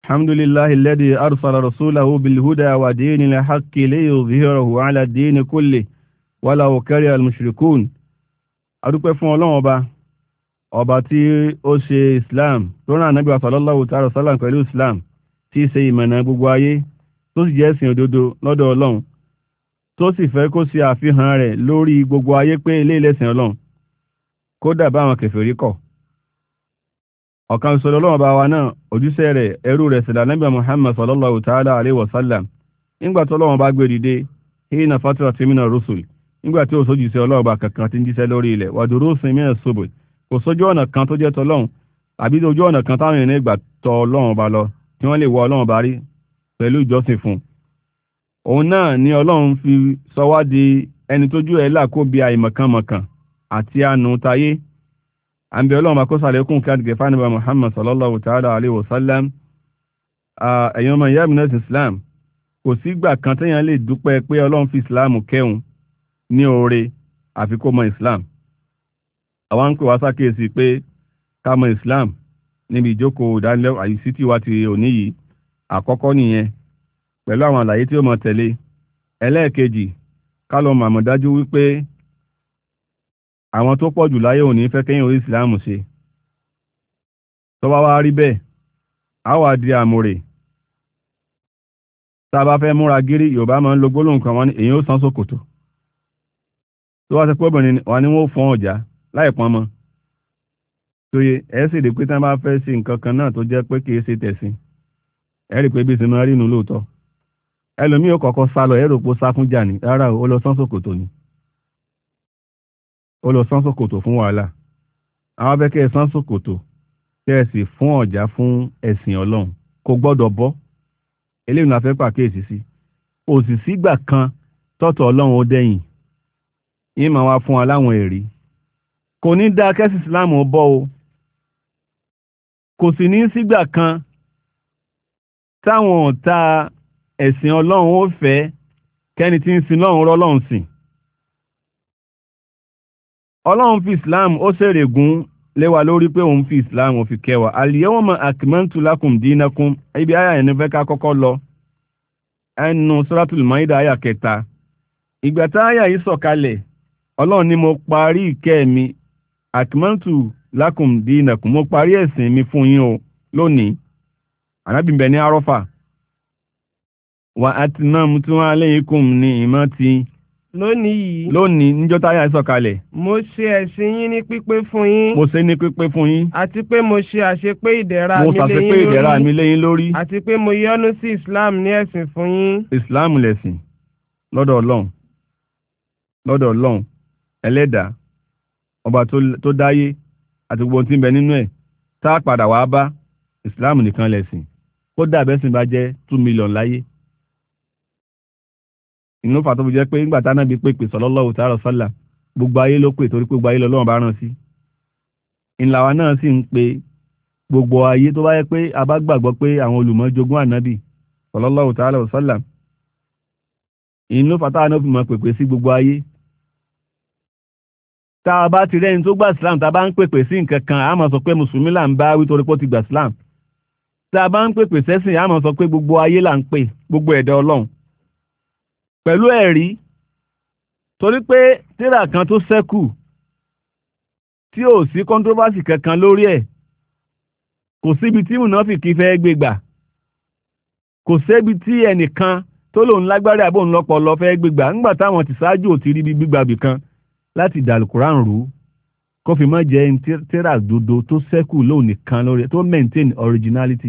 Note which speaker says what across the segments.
Speaker 1: الحمد لله الذي أرسل رسوله بالهدى ودين الحق ليظهره على الدين كله ولو كره المشركون. adúpẹ́ fún Ọlọ́run ọba tí ó ṣe Islam tó rán Ànábì sallallahu ta'ala sallam pẹ̀lú Islam tí ṣe ìmọ̀nà gbogbo ayé tó sì jẹ́ ẹ̀sìn òdodo lọ́dọ̀ Ọlọ́run tó sì fẹ́ kó ṣe àfihàn rẹ̀ lórí gbogbo ayé pé ilé ìlẹ́sìn Ọlọ́run kódà bá àwọn kèfèrí kọ̀. ọ̀kan sọ̀rọ̀ Ọlọ́run bá wa náà ojúṣe rẹ̀ ẹrú rẹ̀ sílẹ̀ Ànábì Muhammad sallallahu ta'ala alaihi wasallam nígbà tí Ọlọ́run bá gbé dìde hina fatrati mina rusul nígbà tí ó sójúṣe Ọlọ́run bá kankan tí ń jíṣẹ́ lórí ilẹ̀ wadurusin mina subul kò sójú ọ̀nà kan tó jẹ́ tọlọ́run àbí ojú ọ̀nà kan táwọn ènìyàn gbà tọ Ọlọ́run bá lọ tí wọ́n lè wọ Ọlọ́run bá rí pẹ̀lú ìjọsìn fún. òun náà ni Ọlọ́run fi sọ wá di ẹni tójú ẹ̀ là kó bí àìmọ̀kànmọ̀kàn àti àánú tayé. àbí Ọlọ́run bá kó sàlékún kí adìgẹ̀ fánibà Muhammad sallallahu ta'ala alaihi wasallam. ẹ̀yin ọmọ ìyá mi náà sí Islam kò sígbà kan téèyàn lè dúpẹ́ pé Ọlọ́run fi Islam kẹ́hùn ní oore àfi kó mọ Islam. àwọn ń pè wá sákèsí pé ká mọ Islam níbi ìjókòó ìdánilẹ́wọ̀ àyíṣí tí wá ti òní yìí àkọ́kọ́ nìyẹn pẹ̀lú àwọn àlàyé tí ó mọ tẹ̀lé. ẹlẹ́ẹ̀kejì ká lọ mọ̀ dájú wípé àwọn tó pọ̀ jù láyé òní fẹ́ kẹ́yìn orí Islam ṣe tó bá wá rí bẹ́ẹ̀ á wà di àmúrè. tá a bá fẹ́ múra gírí Yorùbá máa ń lo gbólóhùn kan wọn ni èyí ó san ṣòkòtò tó wá sí pé obìnrin wà ní wọ́n fọ́n ọ̀já láì pọn mọ́ tóye ẹ̀ sì rí pé tí wọ́n bá fẹ́ ṣe nǹkan kan náà tó jẹ́ pé kìí ṣe tẹ̀sìn ẹ̀ rí pé bí sinmi rí inú lóòótọ́ ẹlòmíì ó kọ́kọ́ sá lọ ẹ̀ rò pé ó sá fún jà ní rárá ó lọ sán ṣòkòtò ni ó lọ sán ṣòkòtò fún wàhálà. àwọn abẹ́kẹ́ ẹ̀ sán ṣòkòtò tẹ́ ẹ sì fún ọ̀já fún ẹ̀sìn Ọlọ́run kò gbọ́dọ̀ bọ́ eléyìí la fẹ́ pàkíyèsí sí. òsì sígbà kan tọ́tọ̀ Ọlọ́run ó dẹ́yìn yín máa wá fún wa láwọn ẹ̀rí kò ní dá kẹ́sì Islam ó bọ́ o kò sì ní sígbà kan táwọn ọ̀tá ẹ̀sìn Ọlọ́run ó fẹ́ kẹ́ni tí ń sin lọ́run rọ́lọ́run sìn. Ọlọ́run fi Islam ó ṣèrègùn léwa lórí pé òun fi Islam ó fi kẹwàá al-yawma akmaltu lakum dinakum ibi àyà ẹni fẹ́ ká kọ́kọ́ lọ ẹnu Suratul Maida àyà 3. ìgbà tá àyà yìí sọ̀kalẹ̀ Ọlọ́run ni mo parí ìkẹ́ mi akmaltu lakum dinakum mo parí ẹ̀sìn mi fún yín o lónìí. Ànábì ń bẹ ní Àrọ́fà wa atmamtu alaykum ni'mati lónìí níjọ́ táyà sọ̀kalẹ̀.
Speaker 2: mo ṣe ẹ̀sìn yín ní pípé fún yín.
Speaker 1: mo ṣe ní pípé fún yín.
Speaker 2: àti pé mo ṣe àṣepé ìdẹ̀ra
Speaker 1: mi léyìn lórí.
Speaker 2: àti pé mo yọ́nú sí Islam ní ẹ̀sìn fún yín.
Speaker 1: Islam lẹ̀sìn lọ́dọ̀ Ọlọ́run ẹlẹ́dàá ọba tó dáyé àti gbogbo tí ń bẹ nínú ẹ̀ tá a padà wá bá Islam nìkan lẹ̀sìn kódà bẹ́sìn bá jẹ́ 2 million láyé. inú fà tó fi jẹ́ pé nígbà tá náà bí pèpè sallallahu ta'ala sallam gbogbo ayé ló pè torí pé gbogbo ayé lọ́lọ́run bá rán sí. ìlàwà náà sì ń pe gbogbo ayé tó bá yẹ pé a bá gbàgbọ́ pé àwọn olùmọ̀ jogún ànábì sallallahu ta'ala sallam inú fà táwọn náà fi mọ̀ pèpè sí gbogbo ayé. tá a bá ti rẹ́ni tó gbà Islam tá a bá ń pèpè sí nǹkan kan a máa sọ pé mùsùlùmí là ń bá wí torí pé ó ti gbà Islam. tá a bá ń pèpè sẹ́sìn a máa sọ pé gbogbo ayé là ń pè gbogbo ẹ̀dá Ọlọ́run pẹ̀lú ẹ̀rí torí pé tírà kan tó ṣẹ́kù tí ò sí controversy kankan lórí ẹ̀ kò síbi tí mùnáfìkì fẹ́ gbégbà kò sébi tí ẹnìkan tó lòun lágbára àbóhùn lọ́pọlọ fẹ́ gbégbà ńgbà táwọn ti ṣáájú ò ti rí gbígbà bìkan láti dàlùkùrán rú kó fi mọ́ jẹ́ tírà dodo tó ṣẹ́kù lóun nìkan lórí tó maintain originality.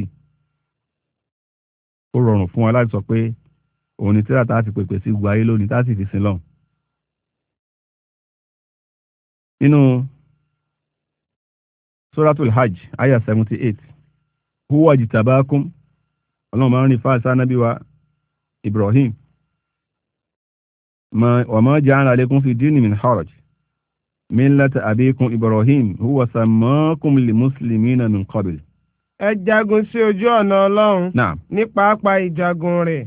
Speaker 1: ó rọrùn fún wa láti sọ pé òun ni tírà tá a fi pèpè sí gbogbo ayé lónìí tá a sì fi sin lọ́hùn. nínú Suratul Hajj ayah 78 huwa jitabakum Ọlọ́run máa ń rí fáṣá nábì wa Ibrahim wa ma ja'ala alaykum fi dini min haraj millata abikum Ibrahim huwa sammakum lil muslimina min qabl.
Speaker 2: ẹ jagun sí ojú ọ̀nà Ọlọ́run ní pàápàá ìjagun rẹ̀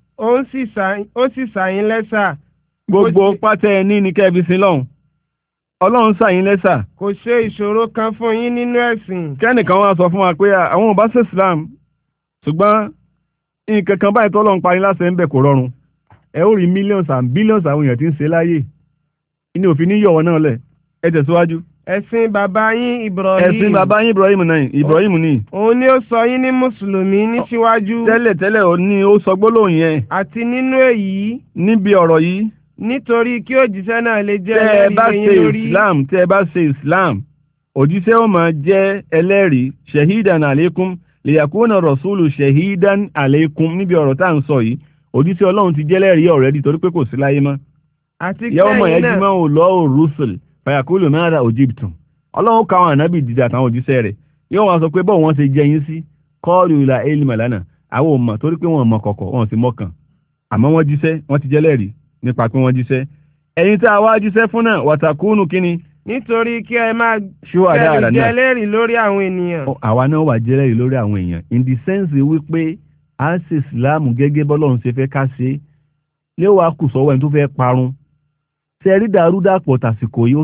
Speaker 2: ó sì sàyín lẹ́sà
Speaker 1: gbogbo pátẹ́ ẹni ní kẹ́bí sí lọ́hùn Ọlọ́run ṣàyín lẹ́sà.
Speaker 2: Kò ṣe ìṣòro kan fún yín nínú ẹ̀sìn.
Speaker 1: Kẹ́nìkan wá sọ fún wa pé àwọn ò bá ṣe Islam ṣùgbọ́n nǹkan kan báyìí tọ́lọ́run parí láṣẹ ń bẹ̀ kò rọrùn. Ẹ ó rí millions and billions àwọn èèyàn tí ń ṣe láyé. Inú òfin ní yọ̀wọ̀ náà lẹ̀. Ẹ tẹ̀síwájú.
Speaker 2: Ẹ̀sìn bàbá yín Ibrahim.
Speaker 1: Ẹ̀sìn bàbá yín Ibrahim ni.
Speaker 2: Òun ni ó sọ yín ní Mùsùlùmí ní síwájú.
Speaker 1: Tẹ́lẹ̀ ó ní ó sọ gbólóhùn yẹn.
Speaker 2: Àti nínú èyí.
Speaker 1: Níbi ọ̀rọ̀ yìí.
Speaker 2: Nítorí kí òjíṣẹ́ náà lè jẹ́
Speaker 1: ẹlẹ́rìí lẹ́yìn lórí. Tẹ́ ẹ bá ṣe Islam, òjíṣẹ́ ó máa jẹ́ ẹlẹ́rìí shahidan alaykum liyakuna rasulu shahidan alaykum níbi ọ̀rọ̀ tá à ń sọ yìí. Òjíṣẹ́ Ọlọ́run ti jẹ́ ẹlẹ́rìí already torí pé kò sí láyé mọ́.
Speaker 2: Àti
Speaker 1: yawma yajma'u Allahu rusul fayaqulu madha ujibtum. Ọlọ́run ká àwọn ànábì dìde àtàwọn òjíṣẹ́ rẹ̀. Yóò wá sọ pé bọ́ọ̀ wọ́n ṣe jẹ yín sí qalu la ilma lana. Àwọn ò mọ̀ torí pé wọ́n mọ̀ kọ̀kọ̀ wọ́n sì mọ̀kàn. Àmọ́ wọ́n jíṣẹ́, wọ́n ti jẹ́ ẹlẹ́rìí nípa pé wọ́n jíṣẹ́. Ẹ̀yin tí a wá jíṣẹ́ fún náà wàtàkùnù kíni.
Speaker 2: Nítorí kí ẹ máa jẹ́lẹ́rìí lórí àwọn ènìyàn.
Speaker 1: Àwa náà wà jẹ́lẹ́rìí lórí àwọn èèyàn in the sense wípé a ṣe ìsìláàmù gẹ́gẹ́ bọ́lọ́run ṣe fẹ́ ká ṣe lé wa kù sọ́wọ́ ẹni tó fẹ́ parun. Ṣé rí dàrúdàpọ̀ tàsìkò yìí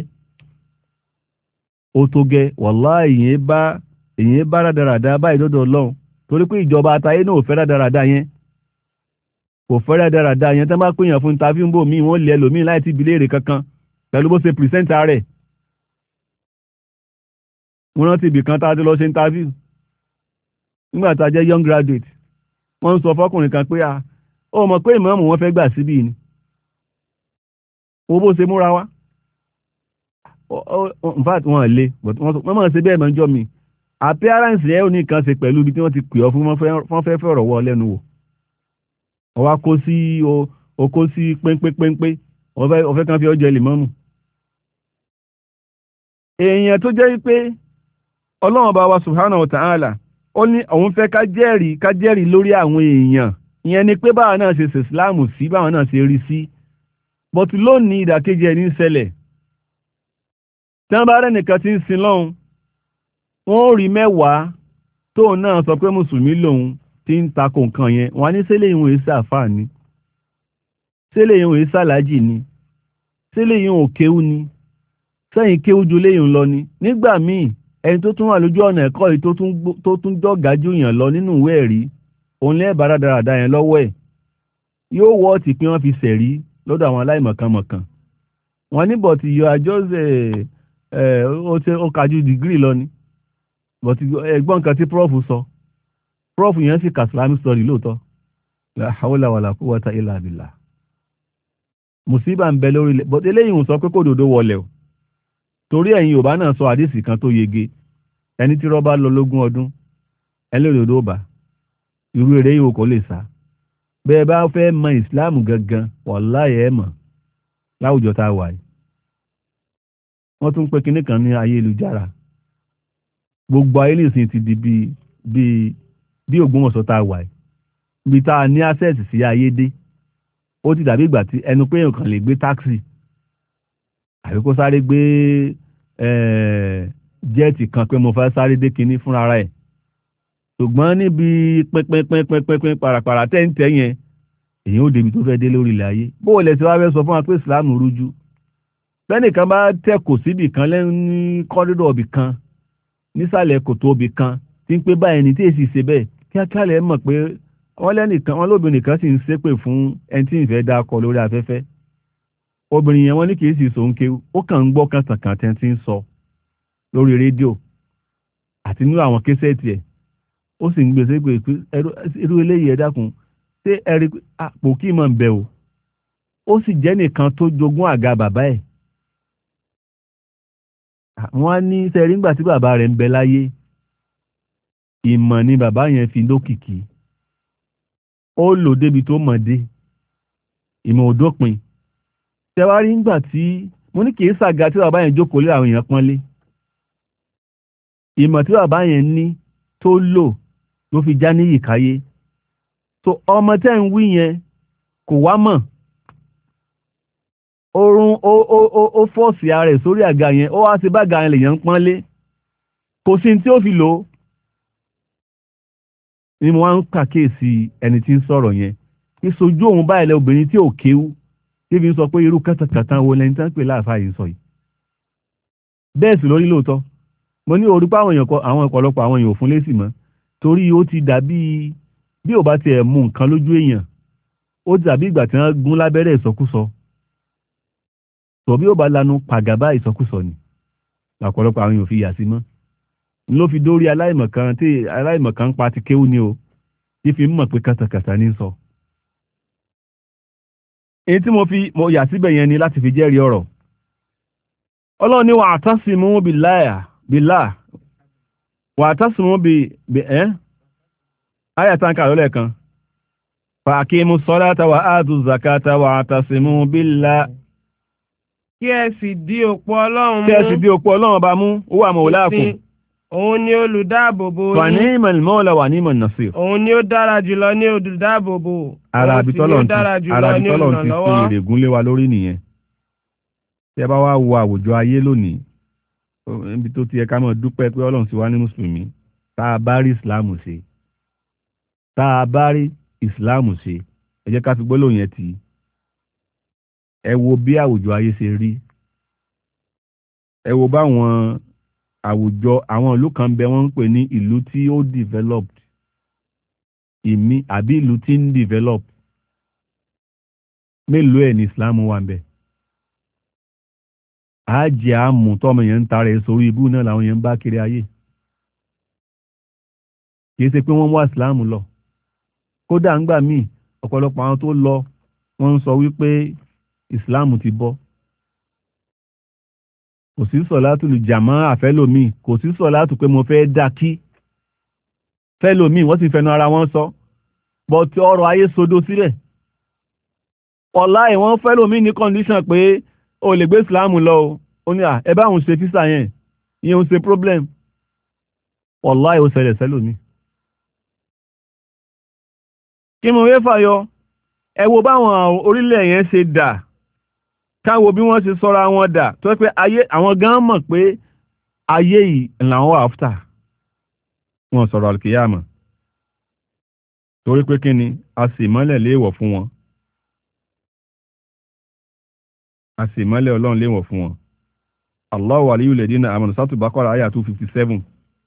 Speaker 1: ó tó gẹ́ wàláhì èyàn bá rádaràdá báyìí lọ́dọ̀ Ọlọ́run torí pé ìjọba àtayé náà ò fẹ́ rádaràdá yẹn. Kò fẹ́rẹ́ dáradára yẹn tán bá pèèyàn fún interview ń bò míì wọ́n lè ẹlòmíì láì tí ìbílẹ̀ èrè kankan pẹ̀lú bó ṣe pìrìsẹ́ńtà rẹ̀. Mo rántí ibì kan tá a ti lọ ṣe interview nígbà tá a jẹ́ young graduate wọ́n ń sọ fọ́kùnrin kan pé ó mọ̀ pé ìmọ̀ọ́mù wọn fẹ́ gbà síbí ni owó bó ṣe múra wá. In fact wọ́n lè wọ́n mọ̀ ṣe bẹ́ẹ̀ mọ́jọ́ mi appearance ẹ̀ ò ní kan ṣe pẹ̀lú ibi tí wọ́n ti pè ọ́ fún wọ́n fẹ́ fọ̀rọ̀ wọ́ lẹ́nu wò. Ọwá kó sí pínpínpínpín ọ̀fẹ́ kan fi ọjọ́ ilẹ̀ mọ́mù. Èèyàn tó jẹ́ wípé Ọlọ́run bá wa subhanahu wa ta'ala ó ní òun fẹ́ ká jẹ́rìí lórí àwọn èèyàn. Ìyẹn ni pé báwọn náà ṣe ṣe ìsìláàmù sí báwọn náà ṣe rí sí. But lónìí ìdàkejì ẹni ń ṣẹlẹ̀. Tí wọ́n bá rẹ̀ nìkan tí ń sin lọ́hun wọ́n ó rí mẹ́wàá tóun náà sọ pé mùsùlùmí lòun tí ń takò nǹkan yẹn wọ́n ní sílé ìwọ̀n èsà àfáà ni sílé ìwọ̀n èsà lájì ni sílé ìwọ̀n òkéwú ni sẹ́yìn kéwú ju léyìn lọ ni. Nígbà míì ẹni tó tún wà lójú ọ̀nà ẹ̀kọ́ yìí tó tún jọ̀gá jù yàn lọ nínú ìwé ẹ̀rí òun lẹ́ẹ̀bà dáradára yẹn lọ́wọ́ ẹ̀ yóò wọ́ ọ̀tì pé wọ́n fi sẹ̀rí lọ́dọ̀ àwọn aláìmọ̀kànmọ̀kàn. Wọ́n ní bọ̀tì yọ àjọṣe ó kájú dìgírì lọ ni bọ̀tì ẹgbọ́n nǹkan tí prof sọ prof yẹn sì ka Islamic story lóòótọ́ la hawla wala quwwata illa billah. Mùsíbà ń bẹ lórí ilẹ̀ but eléyìí ń sọ pé kò dòdó wọlé o torí ẹ̀yin Yorùbá náà sọ àdìsí kan tó yege ẹni tí rọ́bà lọ lógún ọdún ẹlẹ́rìndòdó bá irú eré yìí kò lè sá. Bẹ́ẹ̀ bá fẹ́ mọ ìsìláàmù gangan wàláhì ẹ̀ mọ̀ láwùjọ tá a wà yìí. Wọ́n tún pé kinní kan ní ayélujára gbogbo ayé nìsín ti di bí Ògbómọ̀ṣọ́ tá a wà yìí ibi tá a ní access sí ayé dé ó ti dàbí ìgbà tí ẹnu pé èèyàn kan lè gbé táksì àbí kó sáré gbé jẹ́ẹ̀tì kan pé mo fẹ́ sáré dé kinní fúnra rẹ̀ ṣùgbọ́n níbi pínpínpínpínpín parapara tẹ́ǹtẹ́ yẹn èyàn ó débi tó fẹ́ dé lórí ilẹ̀ ayé bó o lẹ̀ tí wàá fẹ́ sọ fún wa pé ìsìláàmù rújú lẹ́nìkan bá tẹ̀kọ̀ síbì kan lẹ́nu ní kọ́rídọ̀ ibì kan nísàlẹ̀ kòtò ibì kan tí ń pé báyìí ní tí èsì ṣe bẹ́ẹ̀ kíákíá lẹ́ mọ̀ pé wọ́n lóbìnrin kan sì ń ṣépè fún ẹni tí ìfẹ́ dákọ lórí afẹ́fẹ́ obìnrin yẹn wọ́n ní kìí sì sòǹkè ó kàn ń gbọ́ kàntàkàntẹ́ tí ń sọ lórí rédíò àti nínú àwọn késẹ́ẹ̀tì ẹ̀ ó sì ń gbèsè pé irú eléyìí ẹ dákun ṣé ẹ rí àpò kí mọ̀ ń bẹ o ó sì jẹ́ nìkan tó jogún àga bàbá ẹ̀ wọ́n á ní sẹ́rí ńgbà tí bàbá rẹ̀ ń bẹ láyé ìmọ̀ ni bàbá yẹn fi lókìkí ó lò débi tó mọ̀ dé ìmọ̀ òdópin tẹwárí ńgbà tí mo ní kìí ṣàga tí bàbá yẹn jókòó lé àwọn èèyàn pọ́nlé ìmọ̀ tí bàbá yẹn ní tó lò ló fi já níyì káyé so ọmọ tẹ́ ń wí yẹn kò wá mọ̀ orun ó fọ́ọ̀sì ara ẹ̀ sórí àga yẹn ó wá sí bá àga yẹn lèèyàn ń pọ́nlé kò sí tí ó fi lò ó ni mo wá ń pàkíyèsí ẹni tí ń sọ̀rọ̀ yẹn ní sojú òun báyìí lẹ obìnrin tí ò kéwú tí fi ń sọ pé irú kàtàkàtà wo lẹni tí wọ́n pè láàfáà yìí sọ yìí bẹ́ẹ̀ sì lórí lóòótọ́ mo ní orúkọ àwọn ọ̀pọ̀lọpọ̀ àwọn èèyàn ò fún lésì mọ́ torí ó ti dàbí bí ò bá tiẹ̀ mú nǹkan lójú èèyàn ó ti dàbí ìgbà tí wọ́n gún lábẹ́rẹ́ ìsọkúsọ tòbí ó bá lanu pàgàbá ìsọkúsọ ni ọ̀pọ̀lọpọ̀ àwọn èèyàn fi yà sí mọ́ ló fi dórí aláìmọ̀kan ń pa ti kéwú ni o tí fi ń mọ̀ pé kàtàkàtà ní sọ èyí tí mo yà síbẹ̀ yẹn ni láti fi jẹ́rìí ọ̀rọ̀ Ọlọ́run ní wa'tasimu billah wa'tasimu ayàtànkà lọ́lẹ̀ kan fa'aqimu ssalata wa atu zakata wa'tasimu billah
Speaker 2: kí ẹ sì di òpó Ọlọ́run
Speaker 1: bá mú huwa mawlakum
Speaker 2: òun ni olùdáàbòbò yín.
Speaker 1: Wa ni'mal mawla wa ni'man nasir.
Speaker 2: Òun ni ó dára jùlọ ní olùdáàbòbò.
Speaker 1: Ara bitọ́lọ̀ ti fi ìrègùn lé wa lórí nìyẹn. Tí ẹ bá wá wo àwùjọ ayé lónìí, níbi tó ti yẹ ká mọ̀ dúpẹ́ pé Ọlọ́run ti wá ní Mùsùlùmí, tá a bá rí Ìsìláàmù ṣe. Tá a bá rí Ìsìláàmù ṣe, ẹ jẹ́ ká fi gbólóhùn yẹn tì í. Ẹ wo bí àwùjọ ayé ṣe rí. Ẹ wo báwọn àwùjọ àwọn ìlú kan bẹ wọ́n ń pè ní ìlú tí ó developed àbí ìlú tí ń develop mélòó ẹ̀ ní Islam wà ń bẹ àájẹ àmù tọ́mọ yẹn ń tara ẹ̀ sórí ibú náà làwọn yẹn ń bá kiri ayé kìí ṣe pé wọ́n wá Islam lọ kódà ń gbà míì ọ̀pọ̀lọpọ̀ àwọn tó lọ wọ́n ń sọ wípé Islam ti bọ́ kò sí sọ̀látù lè jàmọ́ àfẹ́lòmí kò sí sọ̀látù pé mo fẹ́ dá kí fẹ́lòmí wọ́n sì fẹ́nu ara wọn sọ bọ́ tí ọrọ̀ ayé sodo sílẹ̀ ọ̀la ìwọ̀n fẹ́lòmí ní condition pé o lè gbé Islam lọ o ní ẹ bá òun ṣe físà yẹn ìyẹn ń ṣe problem ọ̀la ìwọ̀n ṣẹlẹ̀ sẹ́lòmí. kí mo wé fàyọ ẹ wo báwọn orílẹ̀ yẹn ṣe dà káwo bí wọ́n ṣe sọ́ra wọn dà tó pé ayé àwọn gan mọ̀ pé ayé yìí làwọn wà áfítà wọn sọ̀rọ̀ alkiyama torí pé kí ni a sì mọ́lẹ̀ léèwọ̀ fún wọn a sì mọ́lẹ̀ ọlọ́run léèwọ̀ fún wọn Allahu waliyul ladina amanu sátù Baqara àyà 257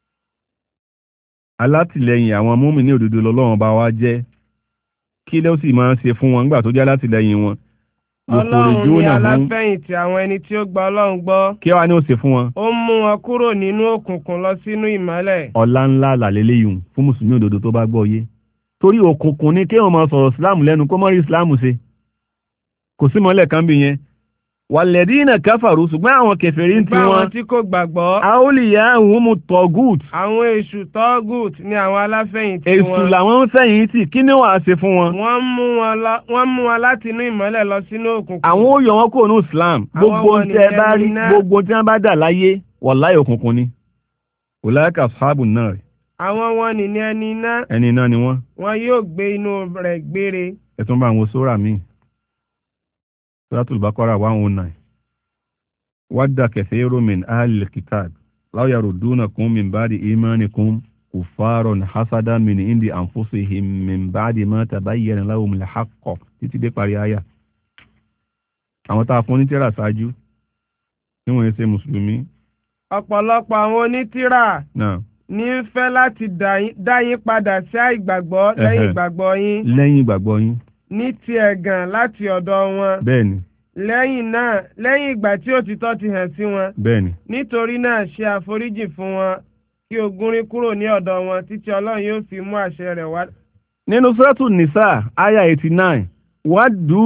Speaker 1: alátìlẹyìn àwọn mùmínì òdodo lọ́lọ́run bá wá jẹ́ kí ló sì máa ń ṣe fún wọn nígbà tó jẹ́ alátìlẹyìn wọn
Speaker 2: Ọlọ́run ni aláfẹ̀yìntì àwọn ẹni tí ó gba Ọlọ́run gbọ́.
Speaker 1: Kí wá ní ó ṣe fún wọn?
Speaker 2: Ó mú wọn kúrò nínú òkùnkùn lọ sínú ìmọ́lẹ̀.
Speaker 1: Ọlá ńlá làlélẹ́yìn fún Mùsùlùmí òdodo tó bá gbọ́ yé. Torí òkùnkùn ni kéèyàn máa sọ̀rọ̀ Ìsìláàmù lẹ́nu kó mọ́ rí Ìsìláàmù ṣe. Kò sí mọ́lẹ̀ kan bí yẹn. Wàlẹ̀dínà káfàrú ṣùgbọ́n àwọn kèfèrí tí wọ́n.
Speaker 2: Àwọn tí kò gbàgbọ́.
Speaker 1: Àólìyá humu tọ́gùt.
Speaker 2: Àwọn èṣù tọ́gùt ni àwọn aláfẹ̀yìntì wọn.
Speaker 1: Èṣù làwọn ń fẹ̀yìntì kí ni wàá ṣe fún wọn.
Speaker 2: Wọ́n mú wọn láti inú ìmọ́lẹ̀ lọ sínú òkùnkùn.
Speaker 1: Àwọn ó yọ wọn kúrò ní Islam. Gbogbo tí ẹ bá rí gbogbo tí wọ́n bá dà láyé wàláhì òkùnkùn ni. Ulaika ashabun nar.
Speaker 2: Àwọn wọn ni ẹni iná.
Speaker 1: Ẹni iná ni wọ́n.
Speaker 2: Wọn yóò gbé inú rẹ̀ gbére.
Speaker 1: Ẹ tún bá àwọn sóra míì. Suratul Baqara 109. Wadda kathiru min ahli al-kitab law yaruddunakum min ba'di imanikum kuffaran hasadan min indi anfusihim min ba'di ma tabayyana lahum al-haqq títí dé parí àyà. Àwọn tá fún ní tírà ṣáájú tí wọ́n ṣe mùsùlùmí.
Speaker 2: Ọ̀pọ̀lọpọ̀ àwọn onítírà ní ń fẹ́ láti dá yín padà sí àìgbàgbọ́ lẹ́yìn ìgbàgbọ́ yín.
Speaker 1: Lẹ́yìn ìgbàgbọ́ yín.
Speaker 2: Ní ti ẹ̀gàn láti ọ̀dọ̀ wọn.
Speaker 1: Bẹ́ẹ̀ni.
Speaker 2: Lẹ́yìn ìgbà tí òtítọ́ ti hàn sí wọn.
Speaker 1: Bẹ́ẹ̀ni.
Speaker 2: Nítorí náà ṣe àforíjì fún wọn kí o gúnrí kúrò ní ọ̀dọ̀ wọn títí Ọlọ́run yóò fi mú àṣẹ rẹ̀ wá.
Speaker 1: Nínú Suratu Nisa aya 89 waddu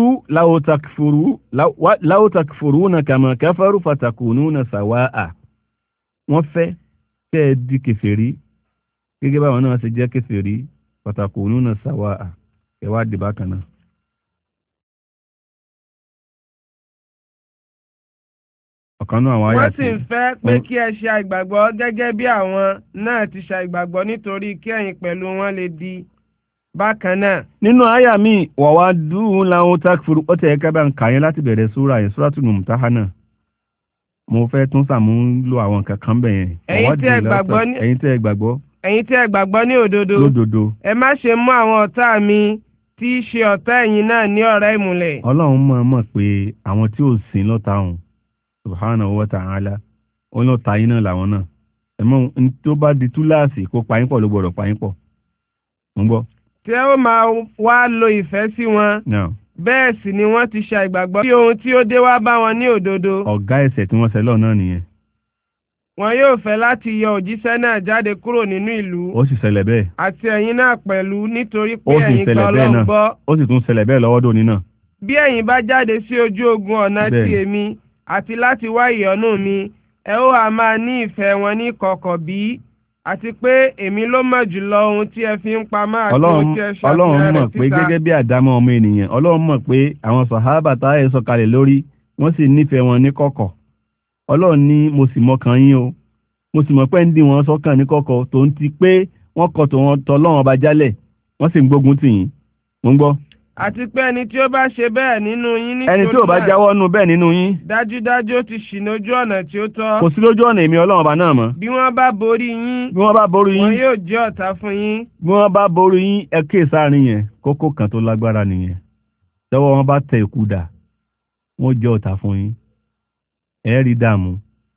Speaker 1: law takfuruna kama kafaru fatakununa sawa'a. Wọ́n fẹ́ kẹ́ ẹ di kèfèrí gẹ́gẹ́ báwọn náà ṣe jẹ́ kèfèrí fatakununa sawa'a ẹ wá di bákan náà.
Speaker 2: Wọ́n sì ń fẹ́ pé kí ẹ ṣe àìgbàgbọ́ gẹ́gẹ́ bí àwọn náà ti ṣe àìgbàgbọ́ nítorí kí ẹ̀yin pẹ̀lú wọn lè di bákan náà.
Speaker 1: Nínú àyà mi wàwá dùn láwọn takfuru ó tẹ̀ ẹ́kẹ́ bá ń kà yẹn láti bẹ̀rẹ̀ súra yẹn Suratul Mumtahana. Mo fẹ́ tún sàmúlò àwọn nǹkan kan bẹ̀ yẹn.
Speaker 2: Ẹ̀yin tí ẹ gbàgbọ́ ní òdodo. Ẹ má ṣe mú àwọn ọ̀tá mi tí í ṣe ọ̀tá ẹ̀yin náà ní ọ̀rẹ́ ìmùlẹ̀.
Speaker 1: Ọlọ́run mọ̀ pé àwọn tí ò sìn lọ́tà òun subhanahu wa ta'ala ó lọ ta yín náà làwọn náà ẹ̀mọ́ tó bá di túláàsì kó pa yín pọ̀ ló gbọ́dọ̀ pa yín pọ̀ ń gbọ́.
Speaker 2: tí ẹ ó máa wá lo ìfẹ́ sí wọn bẹ́ẹ̀ sì ni wọ́n ti ṣe ìgbàgbọ́ sí ohun tí ó dé wá bá wọn ní òdodo.
Speaker 1: ọ̀gá ẹ̀ṣẹ̀ tí wọ́n ṣẹ̀ lọ́ọ̀ náà nìyẹn.
Speaker 2: wọn yóò fẹ́ láti yọ òjíṣẹ́ náà jáde kúrò nínú ìlú.
Speaker 1: ó sì ṣẹlẹ̀ bẹ́ẹ̀.
Speaker 2: àti ẹ̀yin náà pẹ̀lú nítorí pé ẹ̀yin gbọ́ Ọlọ́run gbọ́.
Speaker 1: ó sì tún ṣẹlẹ̀ bẹ́ẹ̀ lọ́wọ́ dòní náà.
Speaker 2: bí ẹ̀yin bá jáde sí ojú ogun ọ̀nà ti èmi àti láti wá ìyọ́nú mi ẹ ó wá máa ní ìfẹ́ wọn ní kọ̀kọ̀ bí àti pé èmi ló mọ̀ jùlọ ohun tí ẹ fi ń pamọ́ àti ohun tí ẹ ṣàfihàn rẹ̀ síta.
Speaker 1: Ọlọ́run mọ̀ pé gẹ́gẹ́ bí àdámọ́ ọmọ ènìyàn Ọlọ́run mọ̀ pé àwọn sàhábà táyà sọ̀kalẹ̀ lórí wọ́n sì nífẹ̀ẹ́ wọn ní kọ̀kọ̀. Ọlọ́run ní mo sì mọkàn yín o mo sì mọ̀ pé ń dì wọ́n sọ́kàn ní kọ̀kọ̀ tó ń ti pé wọ́n kọ̀ tó wọn tọ́lọ́run ọba jálẹ̀ wọ́n sì ń gbógun tì yín mo ń gbọ́.
Speaker 2: àti pé ẹni tí ó bá ṣe bẹ́ẹ̀ nínú yín nítorí
Speaker 1: ẹni tí ò bá jáwọ́ nù bẹ́ẹ̀ nínú yín.
Speaker 2: dájúdájú ó ti ṣìnà ojú ọ̀nà tí ó tọ́.
Speaker 1: kò sí lójú ọ̀nà èmi Ọlọ́run ọba náà mọ́.
Speaker 2: bí wọ́n bá borí yín. wọn yóò jẹ́ ọ̀tá fún yín.
Speaker 1: bí wọ́n bá borí yín ẹ kéè sáàrin yẹn kókó kan tó lágbára nìyẹn. tọ́wọ́ wọn bá tẹ ìkúdà wọ́n jẹ́ ọ̀tá fún yín. ẹ rí dààmú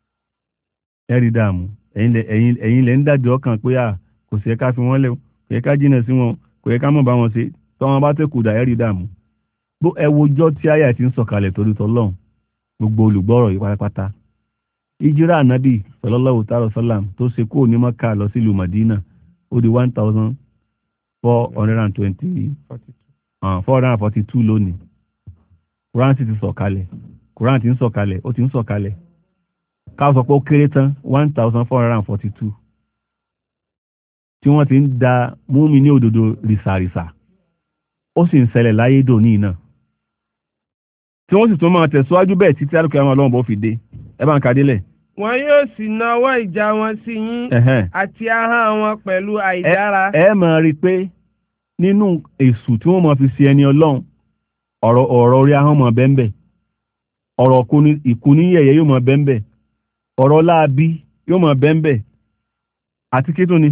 Speaker 1: ẹ̀yin lẹ ń dájọ́ ọkàn pé kò sí ẹ̀ka fi wọ́n lẹ̀ kò yẹ ká jìnà sí wọn kò yẹ ká mọ̀ bá wọn ṣe tọ́wọ́n bá tẹ̀kùdà ẹ̀rí dààmú bó ẹ wojọ́ tí àyà ti ń sọ̀kalẹ̀ torí tọ́lọ́run gbogbo olùgbọ́rọ̀ yìí pátápátá ìjírà ànábì sallallahu ta'ala sallam tó ṣe kó ní Mákà lọ sílùú Mádínà ó di 1442 lónìí Quran sì ti sọ̀kalẹ̀ Quran ti ń sọ̀kalẹ̀ ó ti ń sọ̀kalẹ̀ ká sọ pé ó kéré tán 1442 tí wọ́n ti ń da múmi ní òdodo rìsàrìsà ó sì ń ṣẹlẹ̀ láyé dòní náà tí wọ́n sì tún máa tẹ̀síwájú bẹ́ẹ̀ títí àlùkò àwọn Ọlọ́run bó fi dé ẹ bá ń ka délẹ̀.
Speaker 2: wọn yóò sì nawọ́ ìjà wọn sí yín àti ahọ́n wọn pẹ̀lú àìdára.
Speaker 1: ẹ máa rí i pé nínú èṣù tí wọ́n máa fi ṣe ẹni Ọlọ́run ọ̀rọ̀ orí ahọ́n máa bẹ́ńbẹ́ ọ̀rọ̀ ìkúníyẹ̀yẹ́ yóò máa bẹ́ńbẹ́ ọ̀rọ̀ láabi yóò máa bẹ́ńbẹ́ àti kí tún ni.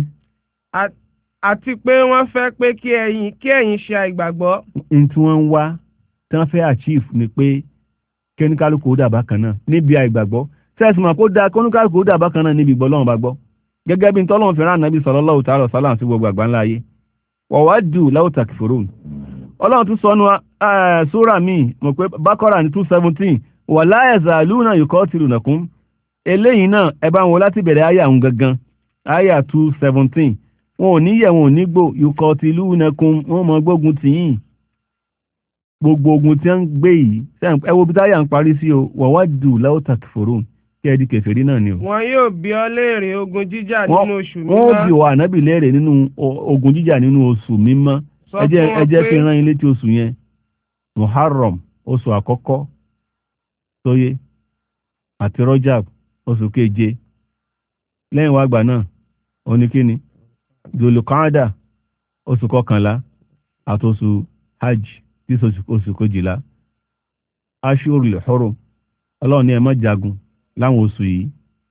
Speaker 2: àti pé wọ́n fẹ́ pé kí ẹ̀yin ṣe àìgbàgbọ́.
Speaker 1: n tí wọ́n ń wá tí wọ́n fẹ́ achieve ni pé kẹ́níkálùkù ó dàbá kan náà níbi àìgbàgbọ́ sẹ́ẹ̀sì mọ̀ kó dáa kẹ́níkálùkù ó dàbá kan náà níbi ìgbọ́lọ́run bá gbọ́ gẹ́gẹ́ bí tọ́lọ́run fi rán Ànábì sallallahu ta'ala sallam sí gbogbo àgbáńlá ayé wa waddu law takfurun Ọlọ́run tún sọ nu súrà míì mọ̀ pé Baqara ní 217 wala yazaluna yuqatilunakum eléyìí náà ẹ bá wọn láti bẹ̀rẹ̀ àyà òun gangan àyà 217 wọn ò ní yẹ̀ wọn ò ní gbò yuqatilunakum wọn mọ gbógun tì yín gbogbo ogun tí wọ́n ń gbé yìí ẹ wo bí táyà ń parí sí o wọ́n wá dù láwọ́ takfurun kí ẹ di kèfèrí náà ni o.
Speaker 2: wọn yóò bi ọ́ léèrè ogun jíjà nínú oṣù mímọ́.
Speaker 1: wọ́n bi wà ànábì léèrè nínú ogun jíjà nínú oṣù mímọ́ ẹ jẹ́ fi rán yín létí oṣù yẹn Muharram oṣù àkọ́kọ́ tóyé àti Rajab oṣù keje lẹ́yìn wá gbà náà oníkíni Dhul-Qa'da oṣù kọkànlá àti oṣù hajj tí oṣù kejìlá Ashurul Hurum Ọlọ́run ní ẹ má jagun láwọn oṣù yìí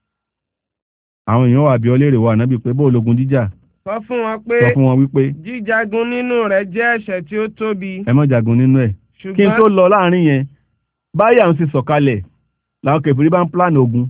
Speaker 1: àwọn èèyàn wà bí ọlẹ́rẹ̀ wà náà bí pé bó ológun jíjà
Speaker 2: sọ fún wọn wípé jíjagun nínú rẹ̀ jẹ́ ẹ̀ṣẹ̀ tí ó tóbi
Speaker 1: ẹ má jagun nínú ẹ̀ kí n tó lọ láàrin yẹn báyà ń sì sọ̀kalẹ̀ làwọn kèfèrí bá ń pláàni ogun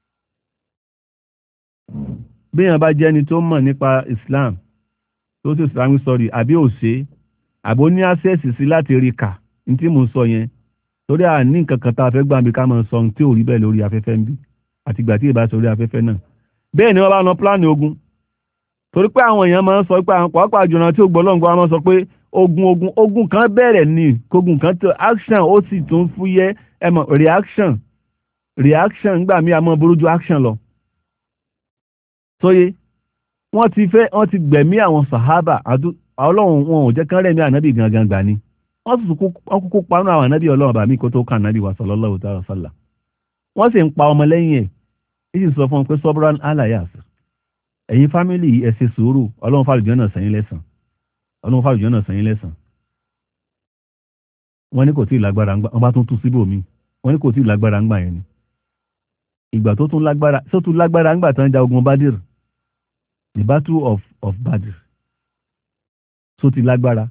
Speaker 1: bí èèyàn bá jẹ́ ẹni tó mọ̀ nípa Islam tó sì Islamic study àbí òṣè àbó ní access sí láti rí kà ní tí mo sọ yẹn torí à ní nǹkan kan tá a fẹ́ gbàǹbí ká máa sọ ohun tí ò rí bẹ́ẹ̀ lórí afẹ́fẹ́ ń bí àti ìgbà tí ìbá sọ orí afẹ́fẹ́ náà bẹ́ẹ̀ ni wọ́n bá lọ pláàni ogun torí pé àwọn èèyàn máa ń sọ pé àwọn pàápàá jùlọ tí ó gbọ́ lọ́ngbọ́n máa ń sọ pé ogun kan bẹ̀rẹ̀ ní kógun kan tó action ó sì tún fúyẹ́ ẹ mọ̀ reaction gbà mí àmọ́ burú ju action lọ sóye wọ́n ti gbẹ̀mí àwọn sàhábà Ọlọ́run wọn ò jẹ́ kán rẹ̀ ní ànábì gangan gbà ní wọ́n sì kúkú panú àwọn ànábì Ọlọ́run bàmí kó tó kàn ànábì wa sallallahu ta'ala sallam wọ́n sì ń pa ọmọ lẹ́yìn ẹ̀ èyí sọ fún wọn pé sobran alayas ẹ̀yin fámílì yìí ẹ ṣe sùúrù Ọlọ́run fàlùjọ́ náà sẹ́yìn lẹ́sàn wọ́n ní kò tí ì lágbára wọ́n bá tún tú síbò mí wọ́n ní kò tí ì lágbára ńgbà yẹn ni ìgbà tó tún lágbára ńgbà tán ja ogun Badr the battle of Badr tó ti lágbára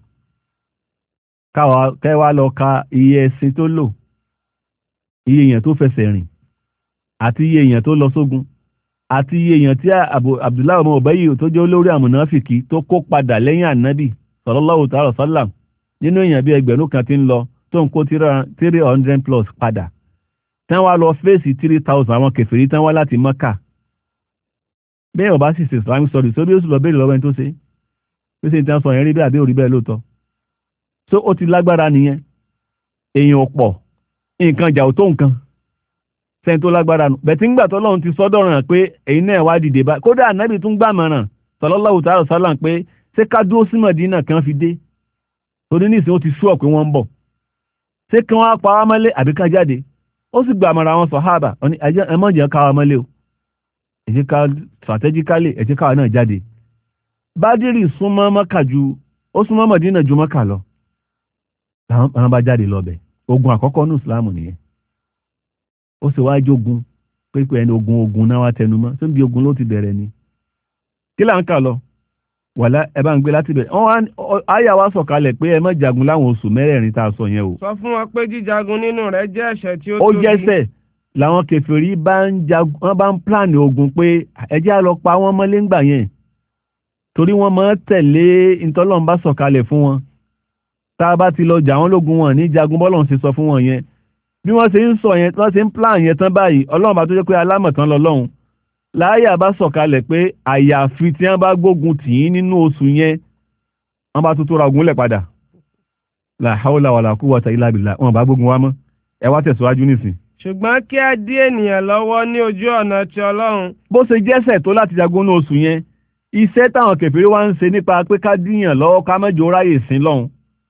Speaker 1: kẹwàá lọ ka iye ẹṣin tó lò iye èèyàn tó fẹsẹ̀ rìn àti iye èèyàn tó lọ sógun àti iye èèyàn tí Abdullahi ọmọ Ubayy tó jẹ́ olórí àmùnáfìkì tó kó padà lẹ́yìn ànábì sallallahu ta'ala sallam nínú èèyàn bí ẹgbẹ̀rún kan tí ń lọ tó ń kó 300 plus padà tán wá lọ fèsì 3000 àwọn kèfèrí tán wá láti Mọ́kà bẹ́ẹ̀ ọba sì ṣe Islamic studies tó bí ó sì lọ béèrè lọ́wọ́ ẹni tó ṣe pé ṣe ìtàn sọ yẹn rí bẹ́ẹ̀ àbí orí bẹ́ẹ̀ lóòótọ́ so ó ti lágbára nìyẹn èèyàn ọ̀pọ̀ nǹkan jà ò tó nǹkan sẹ́ni tó lágbára nù bẹ̀tí ń gbà tọ́lọ́run ti sọ́dọ̀ràn pé èyí náà wá dìde bá kódà ànábì tún gbàmọ̀ràn sallallahu ta'ala sallam pé ṣé ká dúró sí Mọ̀dínà kan fi dé torí nísìnyí ó ti sú ọ̀ pé wọ́n ń bọ̀ ṣé kí wọ́n á pa wá mọ́lé àbí ká jáde ó sì gbàmọ̀ràn àwọn sàhábà ó ní ẹ má jẹ́ ká wá mọ́lé o ẹ jẹ́ ká strategically ẹ jẹ́ ká wá náà jáde Bádírì súnmọ́ Mọ́kà ju ó súnmọ́ Mọ̀dínà ju Mọ́kà lọ àwọn bá jáde lọ bẹ̀ ogun àkọ́kọ́ ní ìsìláàmù nìyẹn ó sì wá jogun pé ẹni ogun náà wá tẹnumọ́ tó ń bí ogun ló ti bẹ̀rẹ̀ ni kí là ń kà lọ wàlá ẹ bá ń gbé láti bẹ̀rẹ̀ wọ́n àyà wá sọ̀kalẹ̀ pé ẹ má jagun láwọn oṣù mẹ́rẹ̀ẹ̀rin tá a sọ yẹn o.
Speaker 2: sọ fún wọn pé jíjagun nínú rẹ̀ jẹ́ ẹ̀ṣẹ̀ tí ó tóbi.
Speaker 1: ó jẹ́ṣẹ̀ làwọn kèfèrí wọ́n bá ń pláàni ogun pé ẹ jẹ́ á lọ pa wọ́n mọ́lé ńgbà yẹn torí wọ́n máa tẹ̀lé ìtọ́lọ́run bá sọ̀kalẹ̀ fún wọn tá a bá ti lọ jà wọ́n lógun wọn ní jagun bọ́lọ́run ṣe sọ fún wọn yẹn bí wọ́n ṣe ń sọ yẹn wọ́n ṣe ń plan yẹn tán báyìí ọlọ́run bá tó jẹ́ pé alámọ̀tán lọ́lọ́run láyà bá sọ̀kalẹ̀ pé àyàfi tí wọ́n bá gbógun tì í nínú oṣù yẹn wọ́n bá tuntun ra ogun lẹ̀ padà la hawla wala quwwata illa billah wọ́n bá gbógun wá mọ́ ẹ wá tẹ̀síwájú nísìn.
Speaker 2: ṣùgbọ́n kí á dí ènìyàn lọ́wọ́ ní ojú ọ̀nà ti ọlọ́run.
Speaker 1: bó ṣe jẹ́ṣẹ̀ tó láti jagun ní oṣù yẹn iṣẹ́ táwọn kèfèrí wá ń ṣe nípa pé ká díyàn lọ́wọ́ ká mẹ́jọ ráyè sí lọ́hùn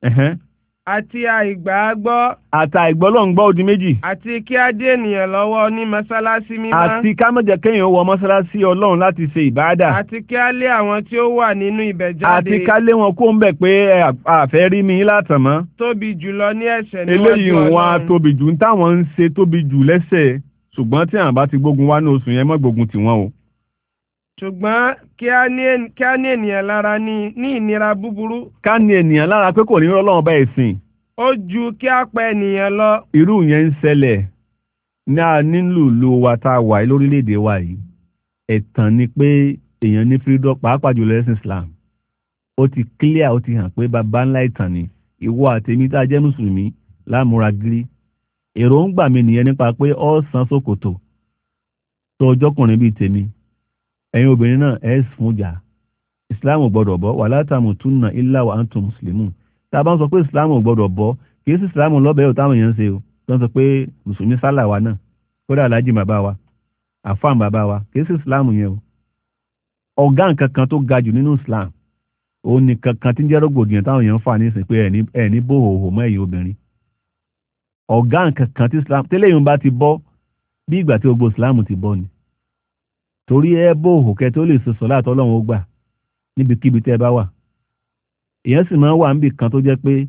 Speaker 2: àti àìgbàgbọ́.
Speaker 1: àtàìgbọ́ ló ń gbọ́ odi méjì.
Speaker 2: àti kí á dé ènìyàn lọ́wọ́ ní mọ́sálásí mímọ́.
Speaker 1: àti ká má jẹ́ kéèyàn wọ mọ́sálásí ọlọ́run láti ṣe ìbáàdà.
Speaker 2: àti kí á lé àwọn tí ó wà nínú ibẹ̀ jáde.
Speaker 1: àti ká lé wọn kó ń bẹ̀ pé àfẹ́ rí mi látàn mọ́.
Speaker 2: tóbi jùlọ ní ẹ̀ṣẹ̀ níwájú Ọlọ́run.
Speaker 1: eléyìí wọn á tóbi jù táwọn ń ṣe tóbi jù lẹ́ṣẹ̀ ṣùgbọ́n tí àwọn bá ti gbógun wá ní oṣù yẹn mọ́ gbógun tì wọ́n o.
Speaker 2: ṣùgbọ́n kí á ní ènìyàn lára ní ìnira búburú.
Speaker 1: ká ní ènìyàn lára pé kò ní rọ́lọ́run bá ẹ̀sìn.
Speaker 2: ó ju kí á pa ènìyàn lọ.
Speaker 1: irú yẹn ń ṣẹlẹ̀ nílùú ìlú wa tá a wà lórílẹ̀‐èdè wa yìí ẹ̀tàn ni pé èèyàn ní freedom pàápàá jùlọ ẹ̀sìn Islam ó ti clear ó ti hàn pé baba ńlá ìtàn ni ìwọ àtèmi tá a jẹ́ mùsùlùmí lámúra gírí èròǹgbà mi nìyẹn nípa pé ó san ṣòkòtò tó ọjọ́kùnrin bíi tèmi ẹ̀yin obìnrin náà ẹ̀ fún jà Islam ò gbọ́dọ̀ bọ́ wala tamutunna illa wa antum muslimun tá a bá ń sọ pé Islam ò gbọ́dọ̀ bọ́ kì í sí Islam lọ́bẹ̀ẹ́ ò táwọn èèyàn ń ṣe o tó ń sọ pé mùsùlùmí sálà wa náà kódà aláàjì bàbá wa àfáàn bàbá wa kì í sí Islam yẹn o ọ̀gá nǹkan kan tó ga jù nínú Islam òun ni kankan tí ń jẹ́ rògbòdìyàn táwọn èèyàn ń fà nísìn pé ẹ̀ ní bòhòhò mọ́ ẹ̀yin obìnrin ọ̀gá nǹkan kan tí Islam tẹ́lẹ̀ yìí bá ti bọ́ bí ìgbà tí gbogbo Islam ti bọ́ ni torí ẹ bòhò kẹ tó lè ṣe sọ́lá àtọ́lọ́run ó gbà níbikíbi tẹ́ ẹ bá wà èèyàn sì máa ń wà níbì kan tó jẹ́ pé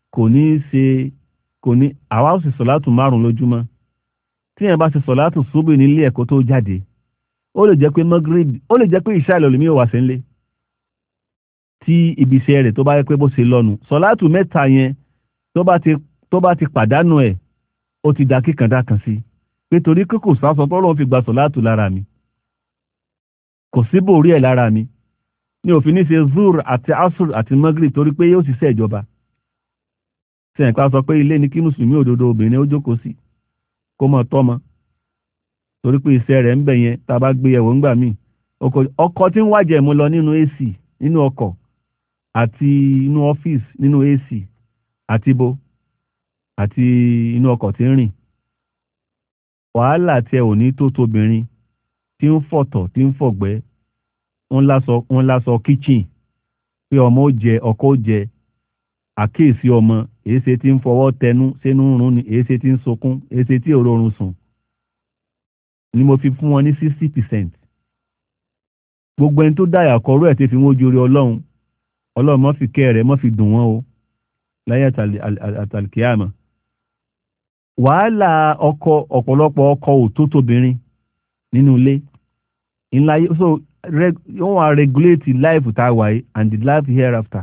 Speaker 1: kò ní àwa ó sì sọ̀látù 5 lójúmọ́ tí èèyàn bá ṣe sọ̀látù súbì nílé ẹ̀kọ́ tó jáde ó lè jẹ́ pé Maghrib ó lè jẹ́ pé ìṣá ìlọ̀lùmí ò wà sí nílé tí ibi iṣẹ́ rẹ̀ tó bá yẹ pé bó ṣe lọ́nu sọ̀látù 3 yẹn tó bá ti pàdánù ẹ̀ ó ti da kíkàndá kan sí pé torí kíkò sásọ tó lóun fi gba sọ̀látù lára mi kò sí bòrí ẹ̀ lára mi ní òfin ní ṣe zur àti asur àti Maghrib torí pé yóò ṣiṣẹ́ ìjọba sẹ́yìnká sọ pé ilé ní kí mùsùlùmí òdodo obìnrin ó jókòó sí kó mọ̀ tọ́mọ torí pé iṣẹ́ rẹ̀ ń bẹ̀ yẹn tá a bá gbé yẹ̀wò ńgbà míì ọkọ̀ tí ń wájẹ̀ mú lọ nínú AC nínú ọkọ̀ àti inú ọ́fíìsì nínú AC àti bo àti inú ọkọ̀ tí ń rìn wàhálà tí ẹ ò ní tó tóbìnrin tí ń fọ̀tọ̀ tí ń fọ̀gbẹ́ wọ́n lásọ kíchìn pé ọmọ ó jẹ ọkọ ó jẹ àkíyèsí ọmọ èéṣe tí ń fọwọ́ tẹnu sínú rún ni èéṣe tí ń sọkún èéṣe tí òrórun sùn ni mo fi fún wọn ní 60%. gbogbo ẹni tó dáyà kọrú ẹ̀ tí fi wọ́n ojú orí ọlọ́run mọ́ fi kẹ́ rẹ̀ mọ́ fi dùn wọ́n o láyé àtàlùkíyàmà wàhálà ọ̀pọ̀lọpọ̀ ọkọ ò tó tóbìnrin nínú ilé ńlá so wọ́n wá regulate life tá a wà yìí and the life hereafter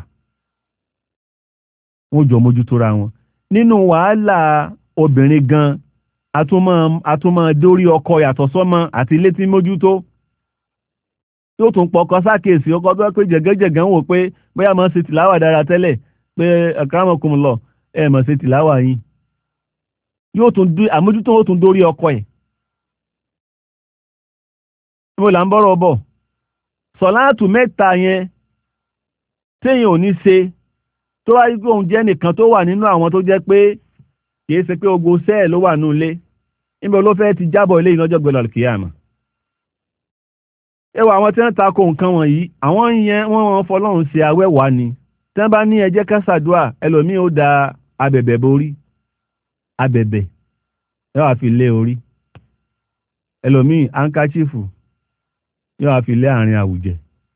Speaker 1: wọ́n jọ mójútó ra wọn nínú wàhálà obìnrin gan àtúmọ̀ dórí ọkọ yàtọ̀ sọ́mọ àti ilé tí mójútó tó tún pọkọ sákèsí ọkọ tó pé jẹ̀gẹ́jẹ̀gẹ́ ń wò pé bóyá mọ̀ ṣe tìláwà dára tẹ́lẹ̀ pé akramakumullah ẹ mọ̀ ṣe tìláwà yín yóò tún àmójútó ó tún dórí ọkọ ẹ̀. mo là ń bọ́rọ̀ bọ̀ sọ̀láàtù mẹ́ta yẹn téèyàn ò ní ṣe tó wáyé pé òun jẹ́ nìkan tó wà nínú àwọn tó jẹ́ pé kìí ṣe pé ogo sẹ́ẹ̀ ló wà nínú ilé níbo ló fẹ́ ti jábọ̀ ilé ìnájọ́ gbẹ̀lọ̀ kìíyàmà. ẹwà àwọn tí wọ́n ta ko nǹkan wọ̀nyí àwọn yẹn wọ́n fọlọ́run ṣe awẹ́wà ni tí wọ́n bá ní ẹ jẹ́ ká ṣàdúà ẹlòmíì ó da abẹ̀bẹ̀ borí abẹ̀bẹ̀ yóò wá fi lé orí ẹlòmíì ankachifu yóò wá fi lé àárín àwùjẹ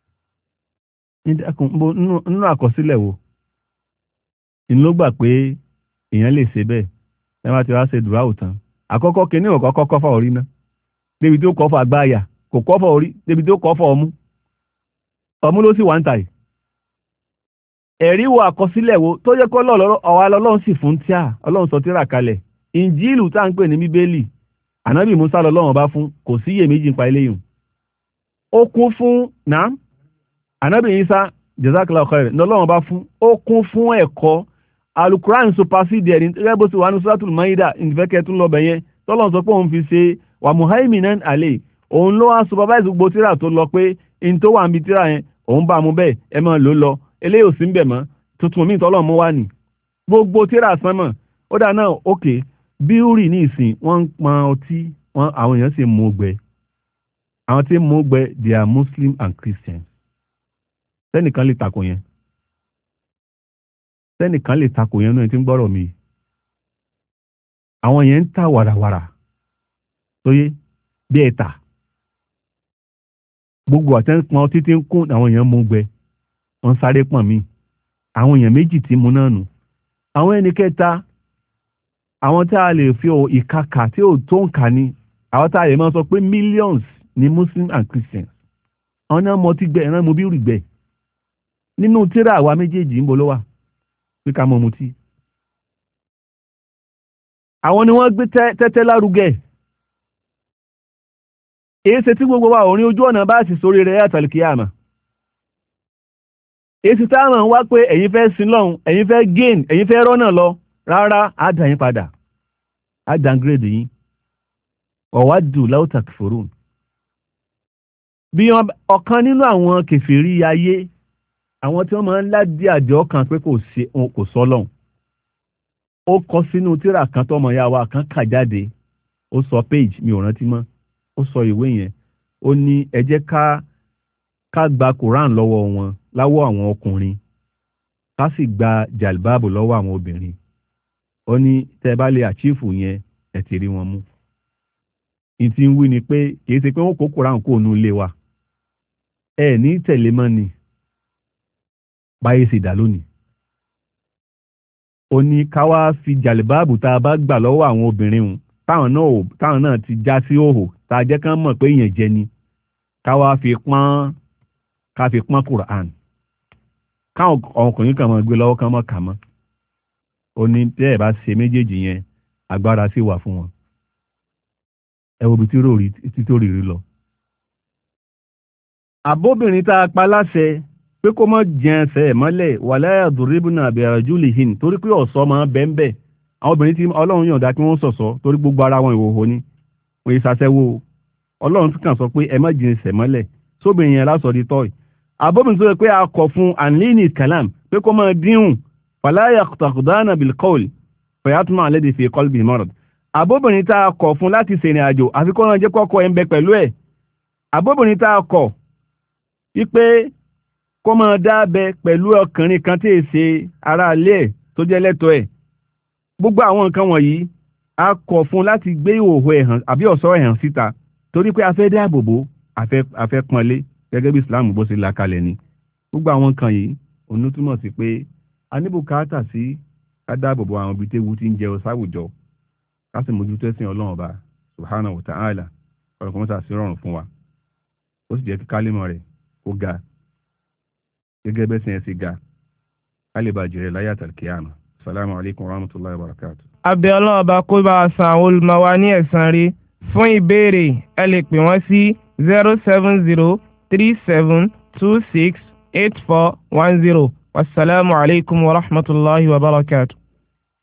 Speaker 1: nínú àkọsílẹ̀ wo ìlú ló gbà pé èèyàn lè ṣe bẹ́ẹ̀ ẹ má ti wá ṣe dùrá òtán àkọ́kọ́ kìíní ò kọ́kọ́ kọ́fà orí ná débi tó kọ́fà àgbáyà kò kọ́fà orí débi tó kọ́fà ọmú ló sì wà ń tà yìí. ẹ̀rí wo àkọsílẹ̀ wo tó yẹ kọ́ ọ̀wá lọ́lọ́run sì fún tíà ọlọ́run sọ tírà kalẹ̀ ìnjílù tá à ń pè ní bíbélì ànábì Musa lọ́lọ́run bá fún kò sí iyèméjì nípa eléyìí ó kún fún náà ànábì Isa jazakallahu khair lọ́lọ́run bá fún ó kún fún ẹ̀kọ́ alukuran supersede ẹni gẹ́gẹ́ bó ti wà ní suratul maida ìfẹ́kẹ́ tún lọ bẹ̀yẹn tọ́lọ́run sọ pé òun fi ṣe wà muhaiminan alẹ́ òun ló wá supervise gbogbo tíra tó lọ pé in tó wà níbi tíra yẹn òun bá mú bẹ́ẹ̀ ẹ máa lò lọ eléyìí ò sí ń bẹ̀ mọ́ tuntun míì tọ́lọ́run mú wá nì gbogbo tíra sánmọ̀ ó dà náà òkè bíúrì ní ìsìn wọ́n ń pọn ọtí àwọn èèyàn sì mú gbẹ àwọn tí mú gbẹ they are Muslim and Christians sẹ́nìkan lè takò yẹn sẹ́nìkan lè takò yẹn náà tí ń gbọ́rọ̀ mi àwọn yẹn ń ta wàràwàrà tó yé bí ẹ̀ta gbogbo àtẹ́pọn títí ń kún àwọn èèyàn mú gbẹ wọ́n sáré pọ̀n mí àwọn èèyàn méjì tí mú náà nù àwọn ẹni kẹta àwọn tá a lè fi ìkakà tí ò tó ń kà ní àwọn tá a lè máa sọ pé millions ní Muslim and Christians àwọn náà mọ tí gbẹ ẹ̀rán mo bí rì gbẹ nínú tírà àwa méjèèjì ń bọ̀ ló wà pé ká mọ mutí àwọn ni wọ́n gbé tẹ́tẹ́ lárugẹ èyí ṣe tí gbogbo wa orin ojú ọ̀nà bá sì sórí rẹ̀ àtàlùkìyàmà èyí sì táwọn wá pé ẹ̀yin fẹ́ sin lọ́hun ẹ̀yin fẹ́ gain ẹ̀yin fẹ́ rọ́nà lọ rárá á dà yín padà á downgrade yín ọ̀wádù láwùtàkì fòrún bí ọ̀kan nínú àwọn kèfèrí ayé àwọn tí wọ́n máa ń ládí àjọ kan pé kò sọ́lọ́hun ó kọ sínú tírà kan tọmọ ya wa kan kà jáde ó sọ page mi ò rántí mọ́ ó sọ ìwé yẹn ó ní ẹ jẹ́ ká gba Quran lọ́wọ́ wọn láwọ́ àwọn ọkùnrin ká sì gba jalbaabu lọ́wọ́ àwọn obìnrin ó ní tẹ́ bá lè àchífù yẹn ẹ ti rí wọn mú ìtì ń wí ni pé kìí ṣe pé wọ́n kó Quran kó nu ilé wa ẹ ní tẹ̀lé mọ́ ni báyé sì dá lónìí ó ní ká wá fi jàlìbáàbù tá a bá gbà lọ́wọ́ àwọn obìnrin hùn táwọn náà ti já sí òhò tá a jẹ́ kán mọ̀ pé èèyàn jẹ ni ká wá fi pọ́n Quran káwọn ọkùnrin kan mọ̀ gbé lọ́wọ́ kan mọ̀ kà mọ́ ó ní tẹ́ ẹ̀ bá ṣe méjèèjì yẹn agbára sì wà fún wọn ẹ wo ibi tí tó rí lọ. àbóbìnrin tá a pa láṣẹ pé kó mọ́ jẹun ẹsẹ̀ mọ́lẹ̀ wala yadribna bi arjulihin torí pé ọ̀ṣọ́ máa bẹ́ẹ̀ àwọn obìnrin tí ọlọ́run yọ̀ǹda kí wọ́n ṣọ̀ṣọ́ torí gbogbo ara wọn ìhòhò ni wọ́n yìí ṣàṣẹ́wó ọlọ́run tún kàn sọ pé ẹ má jẹun ẹsẹ̀ mọ́lẹ̀ sóbìnrin yẹn lásọ̀ di tọ́ì àbóbìnrin tó yẹ pé a kọ̀ fún anlini kalam pé kó máa díhùn fala yaqta'na bil qawl fayatma alladhi fi qalbi marad àbóbìnrin tá a kọ̀ fún láti ṣèrìn àjò àfi kó náà jẹ́ kọ́kọ́ ẹ̀ ń bẹ pẹ̀lú ẹ̀ àbóbìnrin tá a kọ̀ wípé kó máa dábẹ pẹ̀lú ọkùnrin kan tí èsè ara ilé ẹ̀ tó jẹ́ lẹ́tọ̀ọ́ ẹ̀ gbogbo àwọn nǹkan wọ̀nyí a kọ̀ fún láti gbé ìhòòhò ẹ̀ hàn àbí ọ̀ṣọ́ ẹ̀ hàn síta torí pé a fẹ́ dáàbò bò a fẹ́ pọ́nlé gẹ́gẹ́ bí Islam bó ṣe là kalẹ̀ ni gbogbo àwọn nǹkan yìí òun túmọ̀ sí pé a ní bùkátà sí ká dáàbò bò àwọn ibi téwu tí ń jẹ sáwùjọ ká sì mójútó ẹ̀sìn Ọlọ́run ọba subhanahu wa ta'ala ọ̀rọ̀ kan mọ́ta sí rọrùn fún wa ó sì jẹ́ kí kálímọ̀ rẹ̀ ó ga gẹ́gẹ́ bẹ́sẹ̀ ẹ̀ sì ga ká lè bá jẹ́rẹ̀ láyé àtàlùkìyàmà. Assalamu alaikum warahmatullahi wabarakatuh.
Speaker 2: abẹ́ ọlọ́run ọba kó bá a san àwọn olùmọ̀ wa ní ẹ̀san rí. Fún ìbéèrè ẹ lè pè wọ́n sí 07037268410. Wassalamu alaikum wa rahmatullahi wa barakatuh.